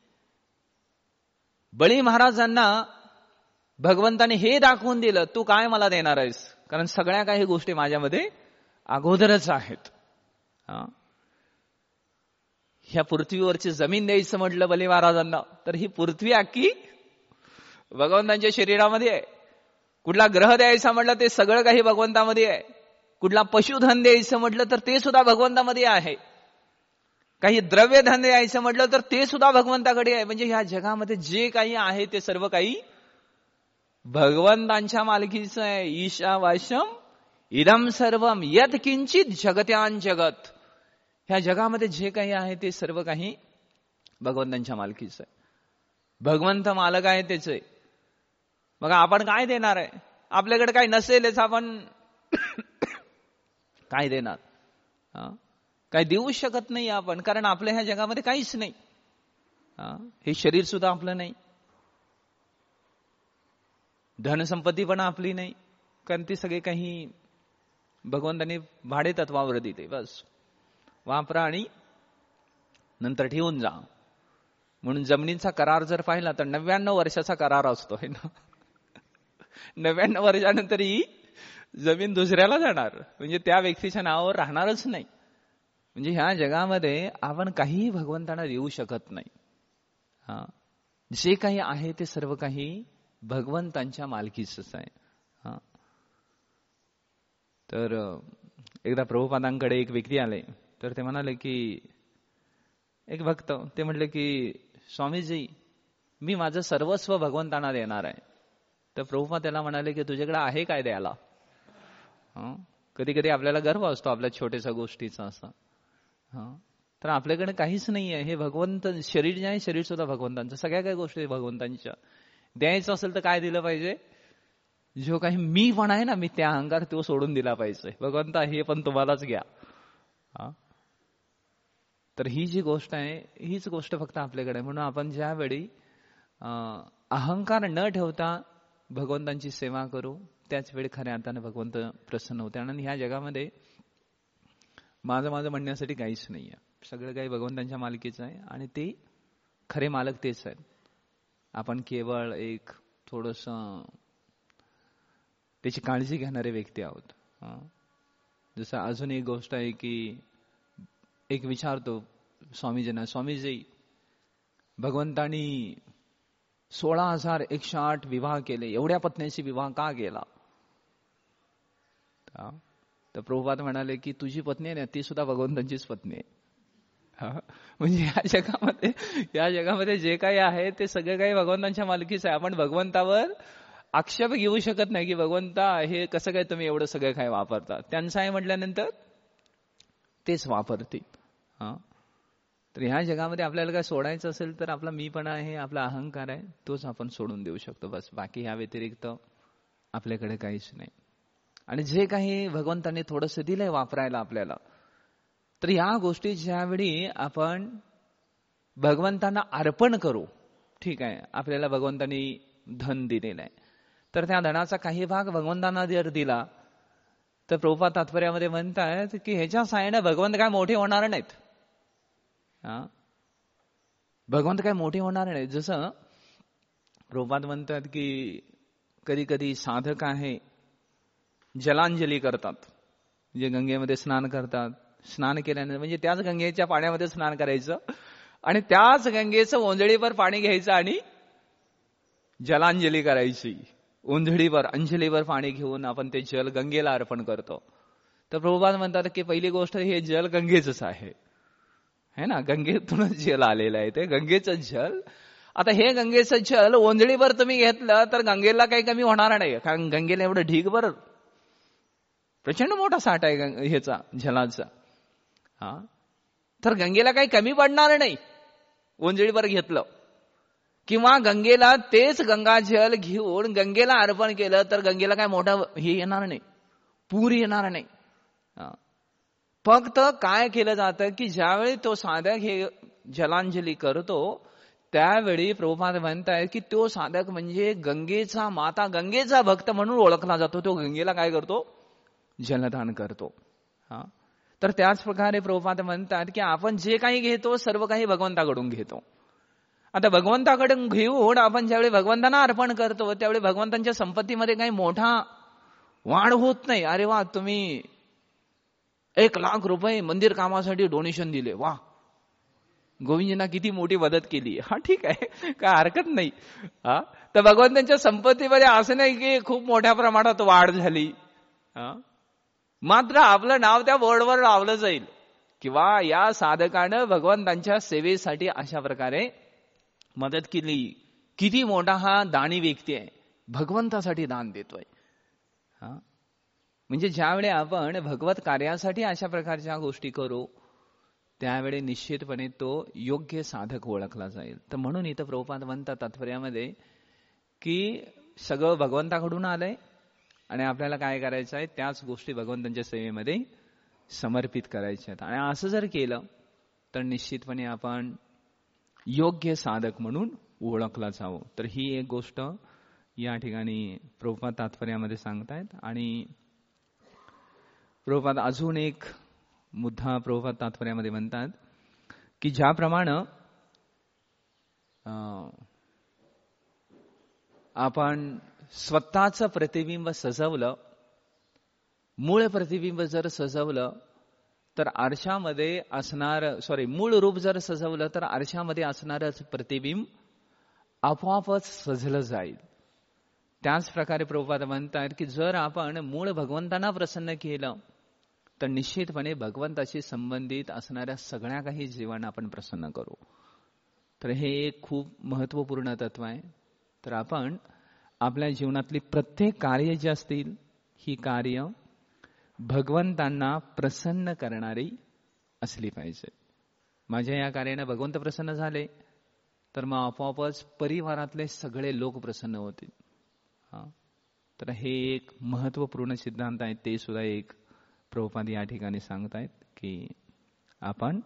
बळी महाराजांना भगवंताने हे दाखवून दिलं, तू काय मला देणार आहेस, कारण सगळ्या काही गोष्टी माझ्यामध्ये अगोदरच आहेत. ह्या पृथ्वीवरची जमीन द्यायचं म्हटलं बली महाराजांना, तर ही पृथ्वी अख्खी भगवंतांच्या शरीरामध्ये आहे. कुठला ग्रह द्यायचा म्हटलं ते सगळं काही भगवंतामध्ये आहे. कुठला पशुधन द्यायचं म्हटलं तर ते सुद्धा भगवंतामध्ये आहे. काही द्रव्यधन द्यायचं म्हटलं तर ते सुद्धा भगवंताकडे आहे. म्हणजे ह्या जगामध्ये जे काही आहे ते सर्व काही भगवंतांच्या मालकीचं आहे. ईशावास्यम इदम सर्वम यत् किंचित जगत्यान जगत. ह्या जगामध्ये जे काही आहे ते सर्व काही भगवंतांच्या मालकीचं आहे. भगवंत मालक आहे त्याचे. मग आपण काय देणार आहे? आपल्याकडे काही नसेलच आपण काय देणार? काय देऊ शकत नाही आपण, कारण आपल्या ह्या जगामध्ये काहीच नाही. हे शरीर सुद्धा आपलं नाही, धनसंपत्ती पण आपली नाही, कारण ती सगळे काही भगवंतांनी भाडे तत्वावर दिले. बस वापरा आणि नंतर ठेवून जा. म्हणून जमिनीचा करार जर पाहिला तर 99 वर्षाचा करार असतो है ना. 99 वर्षानंतर ही जमीन दुसऱ्याला जाणार, म्हणजे त्या व्यक्तीच्या नावावर राहणारच नाही. म्हणजे ह्या जगामध्ये आपण काहीही भगवंतांना देऊ शकत नाही. जे काही आहे ते सर्व काही भगवंतांच्या मालकीचंच आहे. तर एकदा प्रभुपादांकडे एक व्यक्ती आले, तर ते म्हणाले की एक भक्त, ते म्हटले की स्वामीजी मी माझं सर्वस्व भगवंतांना देणार आहे. तर प्रभुपाद त्याला म्हणाले की तुझ्याकडे आहे काय द्यायला? कधी कधी आपल्याला गर्व असतो आपल्या छोट्याशा गोष्टीचा असा. तर आपल्याकडे काहीच नाही आहे. हे भगवंत शरीर जे आहे, शरीर सुद्धा भगवंतांचं, सगळ्या काही गोष्टी भगवंतांच्या. द्यायचं असेल तर काय दिलं पाहिजे? जो काही मी पण आहे ना, मी त्या अहंकार तो सोडून दिला पाहिजे. भगवंता हे पण तुम्हालाच घ्या. तर ही जी गोष्ट आहे हीच गोष्ट फक्त आपल्याकडे. म्हणून आपण ज्यावेळी अहंकार न ठेवता भगवंतांची सेवा करू, त्याच वेळी खऱ्या अर्थाने भगवंत प्रसन्न होते. आणि ह्या जगामध्ये माझं म्हणण्यासाठी काहीच नाही आहे. सगळं काही भगवंतांच्या मालकीचं आहे आणि ते खरे मालक तेच आहेत. आपण केवळ एक थोडस त्याची काळजी घेणारे व्यक्ती आहोत. जसं अजून एक गोष्ट आहे की एक विचारतो स्वामीजींना, स्वामीजी भगवंतांनी 16,108 विवाह केले, एवढ्या पत्नीशी विवाह का केला? तर प्रभुपाद म्हणाले की तुझी पत्नी आहे ना ती सुद्धा भगवंतांचीच पत्नी आहे. म्हणजे या जगामध्ये जे काही आहे ते सगळं काही भगवंतांच्या मालकीच आहे. आपण भगवंतावर आक्षेप घेऊ शकत नाही की भगवंता हे कसं काय तुम्ही एवढं सगळं काय वापरता. त्यांचं आहे म्हटल्यानंतर तेच वापरतील. तर ह्या जगामध्ये आपल्याला काय सोडायचं असेल तर आपला मीपणा आहे, आपला अहंकार आहे, तोच आपण सोडून देऊ शकतो बस. बाकी ह्या व्यतिरिक्त आपल्याकडे काहीच नाही. आणि जे काही भगवंतांनी थोडंसं दिलंय वापरायला आपल्याला, तर ह्या गोष्टी ज्यावेळी आपण भगवंतांना अर्पण करू, ठीक आहे, आपल्याला भगवंतांनी धन दिलेलं आहे, तर त्या धनाचा काही भाग भगवंतांना जर दिला तर प्रभुपाद तात्पर्यामध्ये म्हणतात की ह्याच्या साहाय्याने भगवंत काय मोठे होणार नाहीत. भगवंत काय मोठे होणार नाहीत. जसं प्रभुपाद म्हणतात की कधी कधी साधक आहे जलांजली करतात, जे गंगेमध्ये स्नान करतात. स्नान केल्यानंतर म्हणजे त्याच गंगेच्या पाण्यामध्ये स्नान करायचं आणि त्याच गंगेचं ओंजळीवर पाणी घ्यायचं आणि जलांजली करायची. ओंजळीवर अंजलीवर पाणी घेऊन आपण ते जल गंगेला अर्पण करतो. तर प्रभुपाद म्हणतात की पहिली गोष्ट हे जल गंगेचंच आहे ना, गंगेतूनच जल आलेलं आहे, ते गंगेचं जल. आता हे गंगेचं जल ओंजळीवर तुम्ही घेतलं तर गंगेला काही कमी होणार नाही, कारण गंगेला एवढं ढीगभर प्रचंड मोठा साठा आहे ह्याचा जलाचा. तर गंगेला काही कमी पडणार नाही ओंजळीवर घेतलं. किंवा गंगेला तेच गंगाजल घेऊन गंगेला अर्पण केलं तर गंगेला काय मोठं हे येणार नाही, पूर येणार नाही. फक्त काय केलं जातं की ज्यावेळी तो साधक हे जलांजली करतो त्यावेळी प्रभुपाद म्हणताय की तो साधक म्हणजे गंगेचा माता, गंगेचा भक्त म्हणून ओळखला जातो. तो गंगेला काय करतो, जलदान करतो. तर त्याच प्रकारे प्रभुपाद म्हणतात की आपण जे काही घेतो सर्व काही भगवंताकडून घेतो. आता भगवंताकडून घेऊन आपण ज्यावेळी भगवंतांना अर्पण करतो त्यावेळी भगवंतांच्या संपत्तीमध्ये काही मोठा वाढ होत नाही. अरे वा, तुम्ही 1,00,000 रुपये मंदिर कामासाठी डोनेशन दिले, वा, गोविंदजींना किती मोठी मदत केली. ठीक आहे, काय हरकत नाही. तर भगवंतांच्या संपत्तीमध्ये असं नाही की खूप मोठ्या प्रमाणात वाढ झाली. मात्र आपलं नाव त्या बोर्डवर लावलं जाईल किंवा या साधकानं भगवंतांच्या सेवेसाठी अशा प्रकारे मदत केली. किती मोठा हा दानी व्यक्ती आहे, भगवंतासाठी दान देतोय. म्हणजे ज्यावेळी आपण भगवत कार्यासाठी अशा प्रकारच्या गोष्टी करू त्यावेळी निश्चितपणे तो योग्य साधक ओळखला जाईल. तर म्हणून इथं प्रभुपाद म्हणतात तात्पर्यामध्ये की सगळं भगवंताकडून आलंय आणि आपल्याला काय करायचं आहे, त्याच गोष्टी भगवंतांच्या सेवेमध्ये समर्पित करायच्या आहेत. आणि असं जर केलं तर निश्चितपणे आपण योग्य साधक म्हणून ओळखला जावं. तर ही एक गोष्ट या ठिकाणी प्रभुपाद तात्पर्यामध्ये सांगतायत. आणि प्रभुपाद अजून एक मुद्दा प्रभुपाद तात्पर्यामध्ये म्हणतात की ज्याप्रमाणे आपण स्वतःचं प्रतिबिंब सजवलं, मूळ प्रतिबिंब जर सजवलं तर आरशामध्ये मूळ रूप जर सजवलं तर आरशामध्ये असणारं प्रतिबिंब आपोआपच सजलं जाईल. त्याच प्रकारे प्रभुपाद म्हणतात की जर आपण मूळ भगवंतांना प्रसन्न केलं तर निश्चितपणे भगवंताशी संबंधित असणाऱ्या सगळ्या काही जीवांना आपण प्रसन्न करू. तर हे एक खूप महत्वपूर्ण तत्व आहे. तर आपण आपल्या जीवनातली प्रत्येक कार्य जी असतील ही कार्य भगवंतांना प्रसन्न करणारी असली पाहिजे. माझ्या या कार्याने भगवंत प्रसन्न झाले तर मग आपोआपच परिवारातले सगळे लोक प्रसन्न होतील. तर हे एक महत्वपूर्ण सिद्धांत आहे. ते सुद्धा एक प्रभुपाद या ठिकाणी सांगतायत की आपण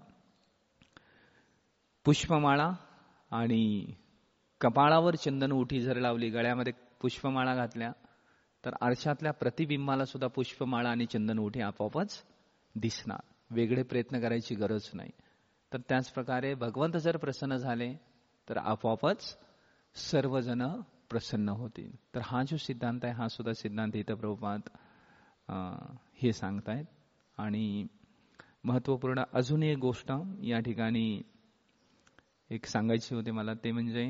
पुष्पमाळा आणि कपाळावर चंदन उठी जर लावली, गळ्यामध्ये पुष्पमाळा घातल्या तर आरशातल्या प्रतिबिंबाला सुद्धा पुष्पमाळा आणि चंदन उठी आपोआपच दिसणार, वेगळे प्रयत्न करायची गरज नाही. तर त्याच प्रकारे भगवंत जर प्रसन्न झाले तर आपोआपच सर्वजण प्रसन्न होतील. तर हा जो सिद्धांत आहे हा सुद्धा सिद्धांत इथं प्रभुपाद हे सांगतायत. आणि महत्वपूर्ण अजून एक गोष्ट या ठिकाणी एक सांगायची होती मला, ते म्हणजे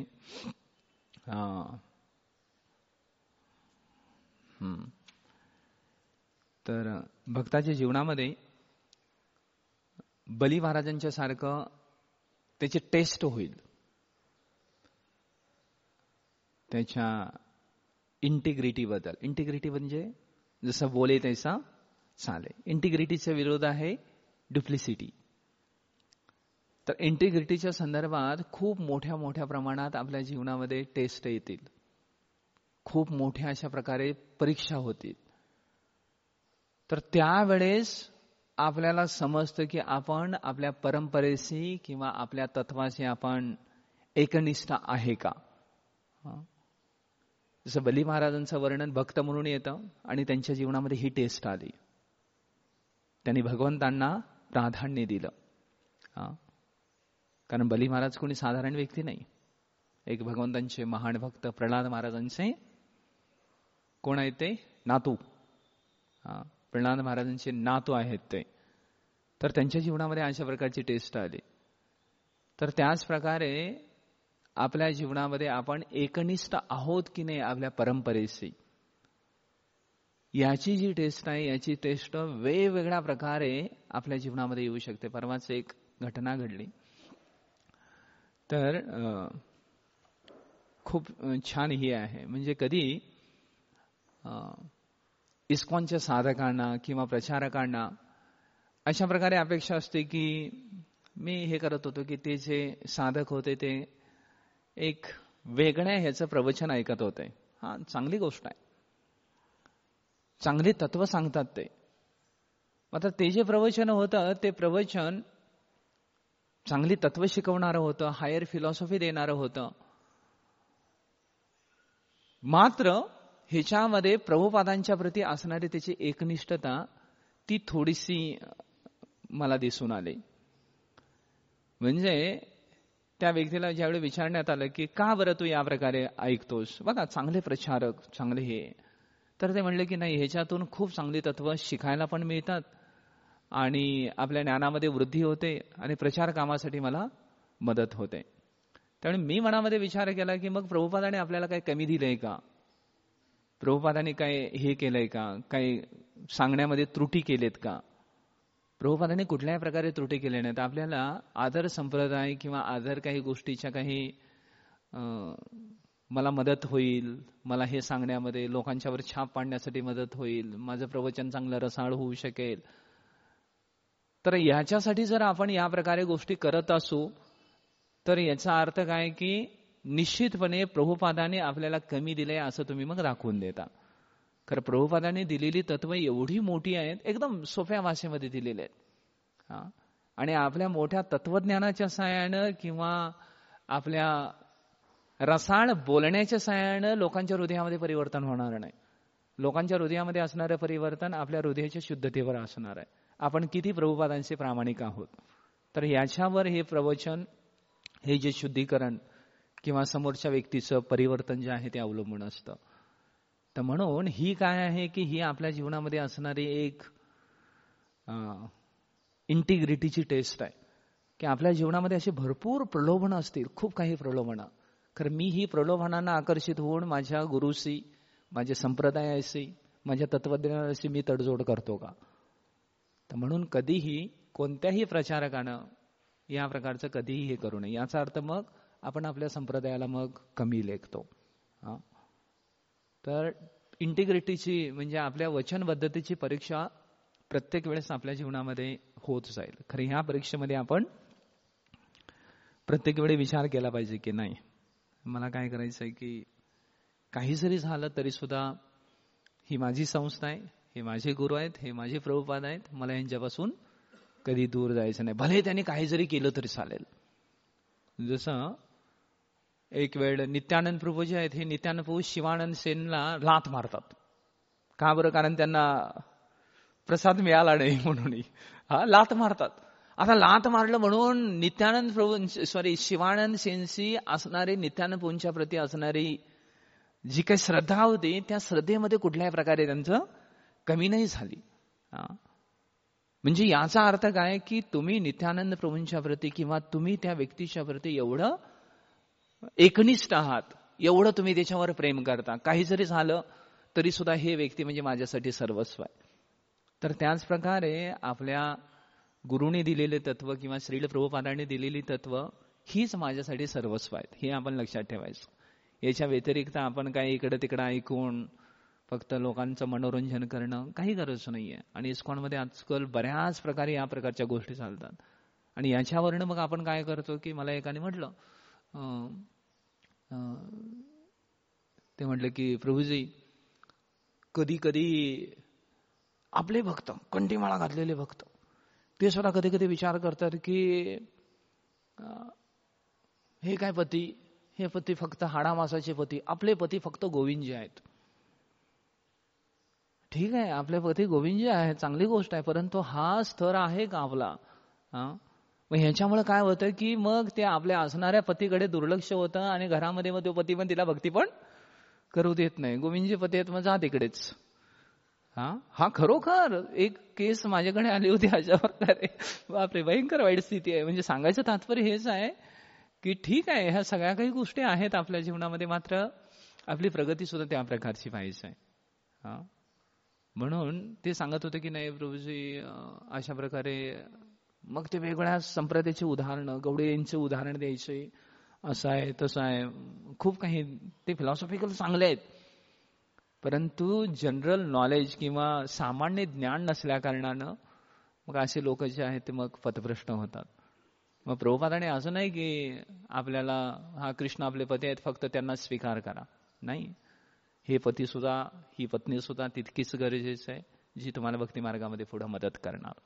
तर भक्ताच्या जीवनामध्ये बली महाराजांच्या सारखं त्याची टेस्ट होईल, त्याच्या इंटिग्रिटी बद्दल. इंटिग्रिटी म्हणजे जसं बोले तैसा चाले. इंटिग्रिटीचा विरोध आहे डुप्लिसिटी. तर इंटिग्रिटीच्या संदर्भात खूप मोठ्या मोठ्या प्रमाणात आपल्या जीवनामध्ये टेस्ट येतील, खूप मोठ्या अशा प्रकारे परीक्षा होतील. तर त्यावेळेस आपल्याला समजतं की आपण आपल्या परंपरेशी किंवा आपल्या तत्वाशी आपण एकनिष्ठ आहे का. जसं बली महाराजांचं वर्णन भक्त म्हणून येतं आणि त्यांच्या जीवनामध्ये ही टेस्ट आली. त्यांनी भगवंतांना प्राधान्य दिलं. कारण बली महाराज कोणी साधारण व्यक्ती नाही. एक भगवंतांचे महान भक्त प्रल्हाद महाराजांचे कोण आहेत ते नातू. प्रल्हाद महाराजांचे नातू आहेत ते. तर त्यांच्या जीवनामध्ये अशा प्रकारची टेस्ट आली. तर त्याच प्रकारे आपल्या जीवनामध्ये आपण एकनिष्ठ आहोत की नाही आपल्या परंपरेशी, याची जी टेस्ट आहे, याची टेस्ट वेगवेगळ्या प्रकारे आपल्या जीवनामध्ये येऊ शकते. परवाच एक घटना घडली. तर खूप छान ही आहे. म्हणजे कधी इस्कॉनच्या साधकांना किंवा प्रचारकांना अशा प्रकारे अपेक्षा असते की मी हे करत होतो की ते जे साधक होते ते एक वेगळ्या ह्याचं प्रवचन ऐकत होते. चांगली गोष्ट आहे, चांगली तत्व सांगतात ते. मात्र ते जे प्रवचन होतं ते प्रवचन चांगली तत्व शिकवणारं होतं, हायर फिलॉसॉफी देणारं होतं. मात्र ह्याच्यामध्ये प्रभुपादांच्या प्रती असणारी त्याची एकनिष्ठता ती थोडीशी मला दिसून आली. म्हणजे त्या व्यक्तीला ज्यावेळी विचारण्यात आलं की का बरं तू या प्रकारे ऐकतोस, बघा चांगले प्रचारक चांगले हे, तर ते म्हणले की नाही, ह्याच्यातून खूप चांगली तत्व शिकायला पण मिळतात आणि आपल्या ज्ञानामध्ये वृद्धी होते आणि प्रचार कामासाठी मला मदत होते. त्यामुळे मी मनामध्ये विचार केला की मग प्रभुपादाने आपल्याला काही कमी दिलंय का, प्रभुपादाने काय हे केलंय का, काही सांगण्यामध्ये त्रुटी केलेत का. प्रभुपादाने कुठल्याही प्रकारे त्रुटी केल्या नाहीत. आपल्याला आदर संप्रदाय किंवा आदर काही गोष्टीच्या काही मला मदत होईल, मला हे सांगण्यामध्ये लोकांच्यावर छाप पाडण्यासाठी मदत होईल, माझं प्रवचन चांगलं रसाळ होऊ शकेल, तर याच्यासाठी जर आपण या प्रकारे गोष्टी करत असू तर याचा अर्थ काय की निश्चितपणे प्रभुपादाने आपल्याला कमी दिलंय असं तुम्ही मग दाखवून देता. खरं प्रभुपादाने दिलेली तत्व एवढी मोठी आहेत, एकदम सोप्या भाषेमध्ये दिलेले आहेत. आणि आपल्या मोठ्या तत्वज्ञानाच्या साहाय्यानं किंवा आपल्या रसाळ बोलण्याच्या साहाय्यानं लोकांच्या हृदयामध्ये परिवर्तन होणार नाही. लोकांच्या हृदयामध्ये असणारं परिवर्तन आपल्या हृदयाच्या शुद्धतेवर असणार आहे. आपण किती प्रभुपादांचे प्रामाणिक आहोत, तर याच्यावर हे प्रवचन, हे जे शुद्धीकरण किंवा समोरच्या व्यक्तीचं परिवर्तन जे आहे ते अवलंबून असतं. तर म्हणून ही काय आहे की ही आपल्या जीवनामध्ये असणारी एक इंटिग्रिटीची टेस्ट आहे की आपल्या जीवनामध्ये अशी भरपूर प्रलोभनं असतील, खूप काही प्रलोभनं. खरं मी ही प्रलोभनांना आकर्षित होऊन माझ्या गुरुशी, माझ्या संप्रदायाशी, माझ्या तत्वज्ञानाशी मी तडजोड करतो का. तर म्हणून कधीही कोणत्याही प्रचारकानं या प्रकारचं कधीही हे करू नये. याचा अर्थ मग आपण आपल्या संप्रदायाला मग कमी लेखतो. तर इंटिग्रिटीची म्हणजे आपल्या वचनबद्धतेची परीक्षा प्रत्येक वेळेस आपल्या जीवनामध्ये होत जाईल. खरं ह्या परीक्षेमध्ये आपण प्रत्येक वेळी विचार केला पाहिजे की नाही, मला काय करायचं आहे की काही जरी झालं तरी सुद्धा ही माझी संस्था आहे, हे माझे गुरु आहेत, हे माझे प्रभुपाद आहेत, मला यांच्यापासून कधी दूर जायचं नाही, भले त्यांनी काही जरी केलं तरी चालेल. जसं एक वेळ नित्यानंद प्रभू जे आहेत, हे नित्यानंद प्रभू शिवानंद सेनला लाथ मारतात. का बरं, कारण त्यांना प्रसाद मिळाला नाही म्हणून लाथ मारतात. आता लाथ मारलं म्हणून नित्यानंद प्रभू शिवानंद सेनशी असणारी, नित्यानंद प्रभूंच्या प्रती असणारी जी काही श्रद्धा होती त्या श्रद्धेमध्ये कुठल्याही प्रकारे त्यांचं कमी नाही झाली. म्हणजे याचा अर्थ काय की तुम्ही नित्यानंद प्रभूंच्या प्रती किंवा तुम्ही त्या व्यक्तीच्या प्रती एवढं एकनिष्ठ आहात, एवढं तुम्ही त्याच्यावर प्रेम करता, काही जरी झालं तरी सुद्धा हे व्यक्ती म्हणजे माझ्यासाठी सर्वस्व आहे. तर त्याच प्रकारे आपल्या गुरुने दिलेले तत्व किंवा श्रील प्रभुपादांनी दिलेली तत्व हीच माझ्यासाठी सर्वस्व आहेत, हे आपण लक्षात ठेवायचं. याच्या व्यतिरिक्त आपण काही इकडं तिकडं ऐकून फक्त लोकांचं मनोरंजन करणं काही गरज नाहीये. आणि इस्कॉनमध्ये आजकाल बऱ्याच प्रकारे या प्रकारच्या गोष्टी चालतात. आणि याच्यावरनं मग आपण काय करतो की मला एकाने म्हटलं, ते म्हटलं की प्रभूजी कधी कधी आपले भक्त, कंठीमाळा घातलेले भक्त, ते सुद्धा कधी कधी विचार करतात की हे काय पती, हे पती फक्त हाडामासाचे पती, आपले पती फक्त गोविंदजी आहेत. ठीक आहे, आपले पती गोविंदजी आहेत, चांगली गोष्ट आहे, परंतु हा स्तर आहे का आपला? मग ह्याच्यामुळे काय होतं की मग ते आपल्या असणाऱ्या पतीकडे दुर्लक्ष होतं आणि घरामध्ये मग तो पती पण तिला भक्ती पण करू देत नाही. गोविंदजी पती आहेत, मग जा तिकडेच. हा खरोखर एक केस माझ्याकडे आली होती अशा प्रकारे. बापरे, भयंकर वाईट स्थिती आहे. म्हणजे सांगायचं तात्पर्य हेच आहे की ठीक आहे, ह्या सगळ्या काही गोष्टी आहेत आपल्या जीवनामध्ये, मात्र आपली प्रगती सुद्धा त्या प्रकारची पाहिजे आहे. म्हणून ते सांगत होते की नाही प्रभूजी अशा प्रकारे मग ते वेगळ्या संप्रदायाचे उदाहरणं, गवडेंचे उदाहरण द्यायचे, असं आहे तसं आहे, खूप काही ते फिलॉसॉफिकल चांगले आहेत, परंतु जनरल नॉलेज किंवा सामान्य ज्ञान नसल्या कारणानं मग असे लोक जे आहेत ते मग पथभ्रष्ट होतात. मग प्रभुपादाने असं नाही की आपल्याला हा कृष्ण आपले पती आहेत फक्त त्यांना स्वीकार करा, नाही, हे पती सुद्धा, ही पत्नी सुद्धा तितकीच गरजेचं आहे जी तुम्हाला भक्ती मार्गामध्ये पुढे मदत करणार.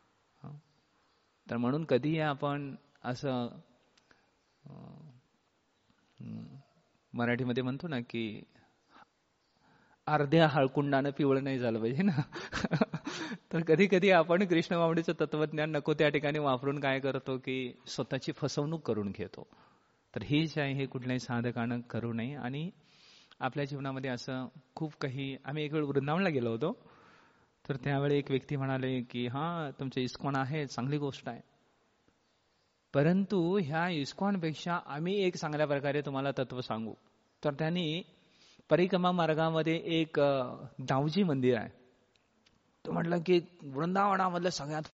तर म्हणून कधीही आपण असं मराठीमध्ये म्हणतो ना की अर्ध्या हळकुंडानं पिवळं नाही झालं पाहिजे ना. तर कधी कधी आपण कृष्ण मावडीचं तत्वज्ञान नको त्या ठिकाणी वापरून काय करतो की स्वतःची फसवणूक करून घेतो. तर हे जे आहे हे कुठल्याही साधकानं करू नये. आणि आपल्या जीवनामध्ये असं खूप काही, आम्ही एक वेळ वृंदावनला गेलो होतो, तर त्यावेळी एक व्यक्ती म्हणाले की तुमचे इस्कॉन आहे, चांगली गोष्ट आहे, परंतु ह्या इस्कॉनपेक्षा आम्ही एक चांगल्या प्रकारे तुम्हाला तत्व सांगू. तर त्यांनी परिक्रमा मार्गामध्ये एक दाऊजी मंदिर आहे, तो म्हटलं की वृंदावनामधलं सगळ्यात